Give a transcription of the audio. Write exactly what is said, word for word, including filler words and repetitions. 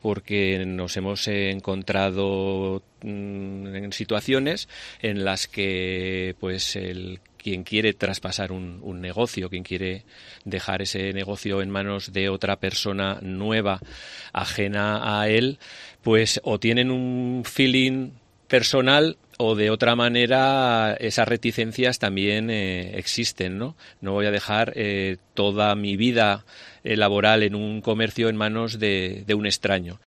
porque nos hemos encontrado mmm, en situaciones en las que pues el quien quiere traspasar un, un negocio, quien quiere dejar ese negocio en manos de otra persona nueva, ajena a él, pues o tienen un feeling personal o de otra manera esas reticencias también eh, existen, ¿no? No voy a dejar eh, toda mi vida eh, laboral en un comercio en manos de, de un extraño.